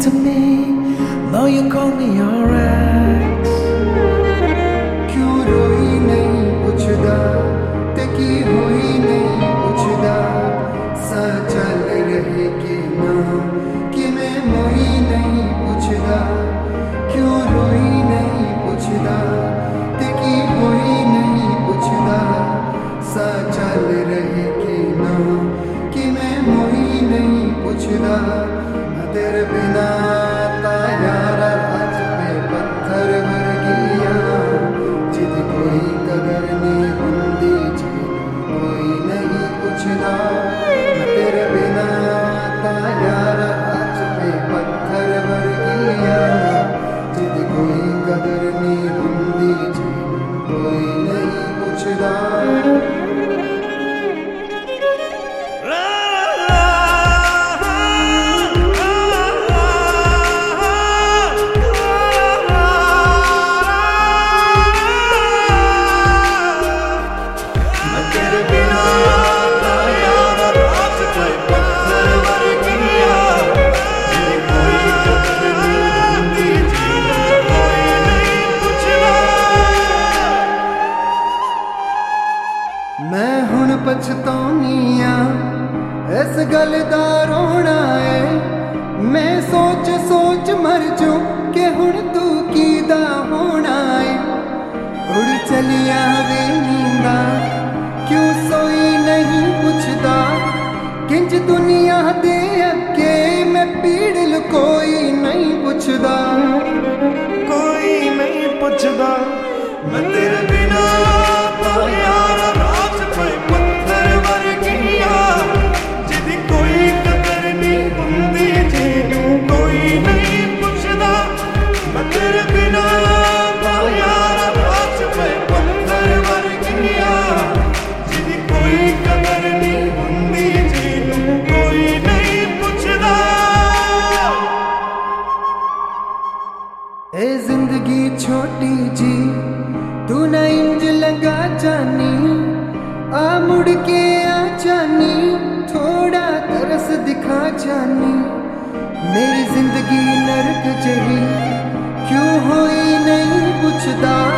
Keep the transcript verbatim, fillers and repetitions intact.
to me, though you call me your ex. क्यों रोई नहीं पुछदा ते की होई नहीं पुछदा सा चल रहे के ना कि मैं मोई नहीं पुछदा क्यों रोई नहीं पुछदा ते की होई नहीं पुछदा सा चल रहे के ना कि मैं मोई नहीं पुछदा मैं तेरे बिना ता यारा आज पे पत्थर वर्गिया जिद कोई कदर नहीं हुंदी जिद कोई नहीं पुछदा मैं तेरे बिना ता यारा आज पे पत्थर वर्गिया जिद कोई कदर नहीं हुंदी जिद कोई नहीं पुछदा मैं हुण पछताउनी आ इस गल दा रोना है मैं सोच सोच मर जूं कि हुण तू कीदा होना है उड़ चलिया वे नींदा क्यों सोई नहीं पुछदा किंज दुनिया दे अगे मैं पीड़ लुकोई नहीं पुछदा कोई नहीं पुछदा मैं तेरे बिना तो यार राज पे पत्थर वर्गिया जिदी कोई कदर नहीं हुंदी जिदू कोई नहीं पुछदा मैं तेरे बिना तो यार राज पे पत्थर वर्गिया जिदी कोई कदर नहीं हुंदी जिदू कोई नहीं पुछदा ए जिंदगी छोटी जी तू न इंज लगा जानी आ मुड़ के आ जानी थोड़ा तरस दिखा जानी मेरी जिंदगी नरक जही क्यों होई नहीं पुछदा